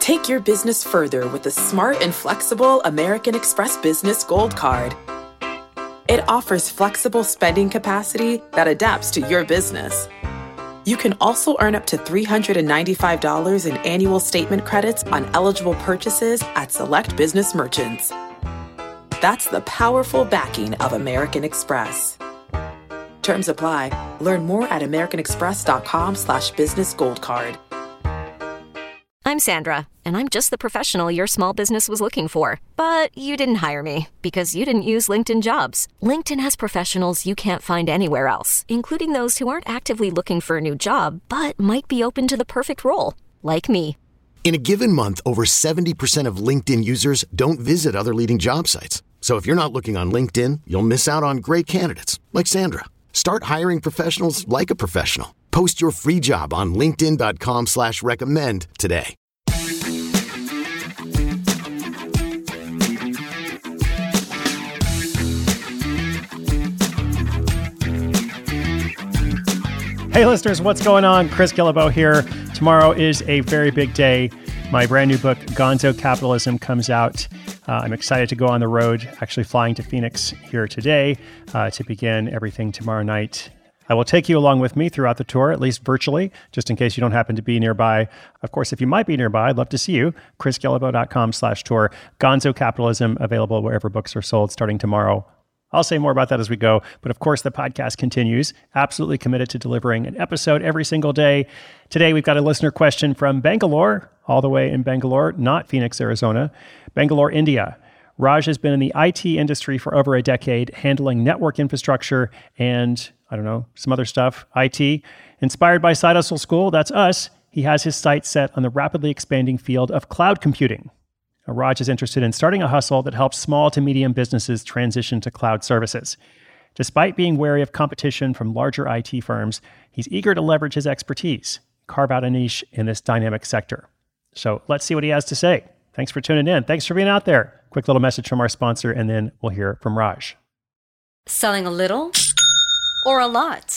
Take your business further with the smart and flexible American Express Business Gold Card. It offers flexible spending capacity that adapts to your business. You can also earn up to $395 in annual statement credits on eligible purchases at select business merchants. That's the powerful backing of American Express. Terms apply. Learn more at americanexpress.com/businessgoldcard. I'm Sandra, and I'm just the professional your small business was looking for. But you didn't hire me because you didn't use LinkedIn Jobs. LinkedIn has professionals you can't find anywhere else, including those who aren't actively looking for a new job, but might be open to the perfect role, like me. In a given month, over 70% of LinkedIn users don't visit other leading job sites. So if you're not looking on LinkedIn, you'll miss out on great candidates, like Sandra. Start hiring professionals like a professional. Post your free job on linkedin.com/recommend today. Hey listeners, what's going on? Chris Guillebeau here. Tomorrow is a very big day. My brand new book, Gonzo Capitalism, comes out. I'm excited to go on the road, actually flying to Phoenix here today to begin everything tomorrow night. I will take you along with me throughout the tour, at least virtually, just in case you don't happen to be nearby. Of course, if you might be nearby, I'd love to see you. chrisguillebeau.com/tour. Gonzo Capitalism, available wherever books are sold starting tomorrow. I'll say more about that as we go. But of course, the podcast continues. Absolutely committed to delivering an episode every single day. Today, we've got a listener question from Bangalore, all the way in Bangalore, not Phoenix, Arizona, Bangalore, India. Raj has been in the IT industry for over a decade, handling network infrastructure and, some other stuff, IT. Inspired by Side Hustle School, that's us, he has his sights set on the rapidly expanding field of cloud computing. Raj is interested in starting a hustle that helps small to medium businesses transition to cloud services. Despite being wary of competition from larger IT firms, he's eager to leverage his expertise, carve out a niche in this dynamic sector. So let's see what he has to say. Thanks for tuning in. Thanks for being out there. Quick little message from our sponsor, and then we'll hear from Raj. Selling a little or a lot?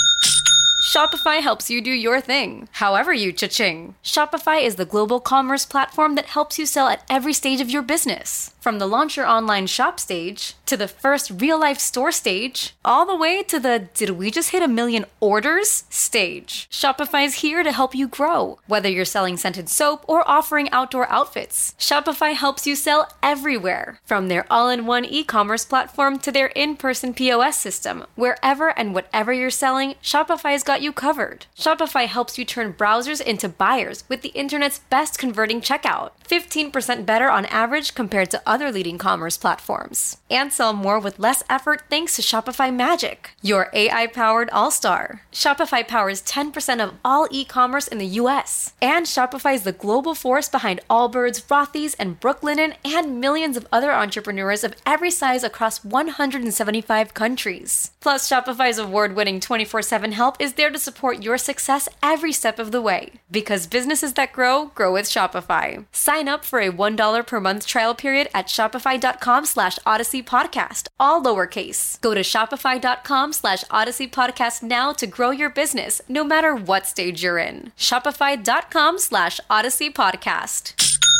Shopify helps you do your thing, however you cha-ching. Shopify is the global commerce platform that helps you sell at every stage of your business. From the launch your online shop stage, to the first real-life store stage, all the way to the did we just hit 1 million orders stage. Shopify is here to help you grow. Whether you're selling scented soap or offering outdoor outfits, Shopify helps you sell everywhere. From their all-in-one e-commerce platform to their in-person POS system, wherever and whatever you're selling, Shopify's got you covered. Shopify helps you turn browsers into buyers with the internet's best converting checkout. 15% better on average compared to other leading commerce platforms. And sell more with less effort thanks to Shopify Magic, your AI-powered all-star. Shopify powers 10% of all e-commerce in the US. And Shopify is the global force behind Allbirds, Rothy's, and Brooklinen, and millions of other entrepreneurs of every size across 175 countries. Plus, Shopify's award-winning 24/7 help is there to support your success every step of the way. Because businesses that grow with Shopify. Sign up for a $1 per month trial period at shopify.com/Odyssey Podcast, all lowercase. Go to shopify.com/Odyssey Podcast now to grow your business, no matter what stage you're in. Shopify.com/Odyssey Podcast.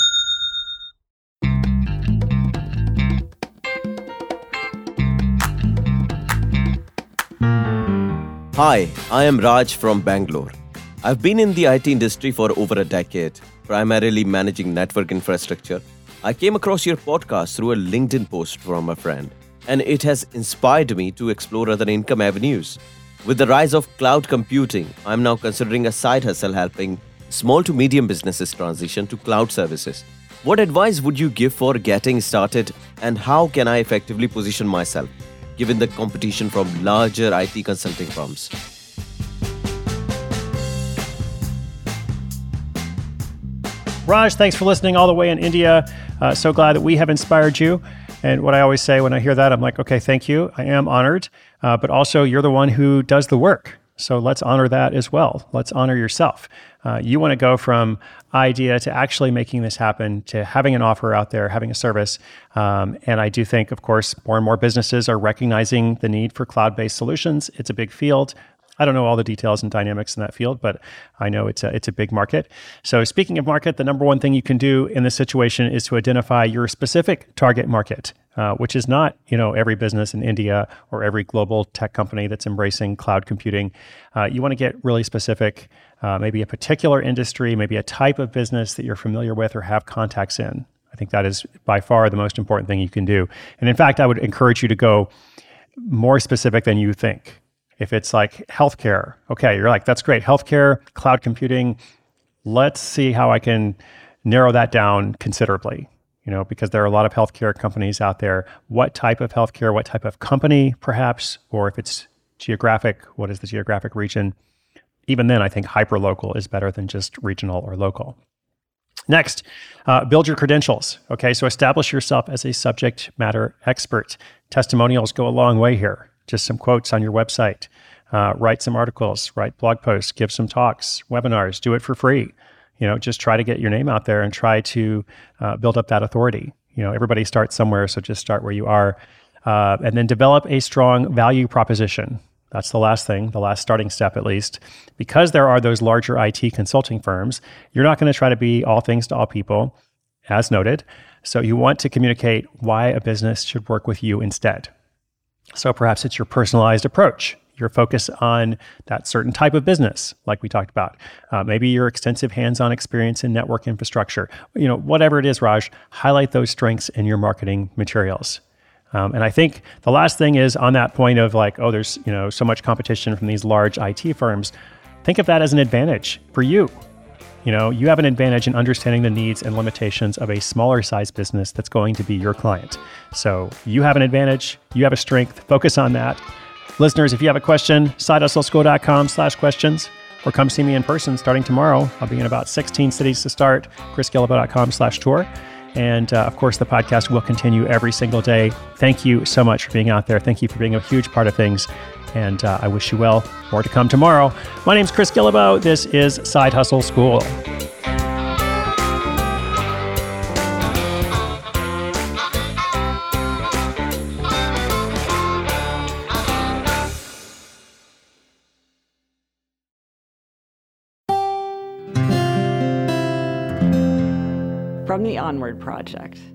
Hi, I am Raj from Bangalore. I've been in the IT industry for over a decade, primarily managing network infrastructure. I came across your podcast through a LinkedIn post from a friend, and it has inspired me to explore other income avenues. With the rise of cloud computing, I'm now considering a side hustle helping small to medium businesses transition to cloud services. What advice would you give for getting started, and how can I effectively position myself, given the competition from larger IT consulting firms? Raj, thanks for listening all the way in India. So glad that we have inspired you. And what I always say when I hear that, I'm like, okay, thank you. I am honored. But also, you're the one who does the work. So let's honor that as well. Let's honor yourself. You want to go from idea to actually making this happen, to having an offer out there, having a service. And I do think, of course, more and more businesses are recognizing the need for cloud-based solutions. It's a big field. I don't know all the details and dynamics in that field, but I know it's a big market. So speaking of market, the number one thing you can do in this situation is to identify your specific target market, which is not, every business in India or every global tech company that's embracing cloud computing. You want to get really specific, maybe a particular industry, maybe a type of business that you're familiar with or have contacts in. I think that is by far the most important thing you can do. And in fact, I would encourage you to go more specific than you think. If it's like healthcare, okay, you're like, that's great. Healthcare, cloud computing, let's see how I can narrow that down considerably, because there are a lot of healthcare companies out there. What type of healthcare, what type of company perhaps, or if it's geographic, what is the geographic region? Even then, I think hyperlocal is better than just regional or local. Next, build your credentials. Okay, so establish yourself as a subject matter expert. Testimonials go a long way here. Just some quotes on your website. Write some articles, write blog posts, give some talks, webinars, do it for free. Just try to get your name out there and try to build up that authority. Everybody starts somewhere, so just start where you are. And then develop a strong value proposition. That's the last thing, the last starting step at least. Because there are those larger IT consulting firms, you're not going to try to be all things to all people, as noted. So you want to communicate why a business should work with you instead. So perhaps it's your personalized approach, your focus on that certain type of business, like we talked about. Maybe your extensive hands-on experience in network infrastructure. Whatever it is, Raj, highlight those strengths in your marketing materials. And I think the last thing is on that point of like, there's so much competition from these large IT firms. Think of that as an advantage for you. You have an advantage in understanding the needs and limitations of a smaller size business that's going to be your client. So you have an advantage, you have a strength, focus on that. Listeners, if you have a question, sidehustleschool.com/questions, or come see me in person starting tomorrow. I'll be in about 16 cities to start, chrisguillebeau.com/tour. And of course, the podcast will continue every single day. Thank you so much for being out there. Thank you for being a huge part of things. And I wish you well. More to come tomorrow. My name's Chris Guillebeau. This is Side Hustle School. From the Onward Project.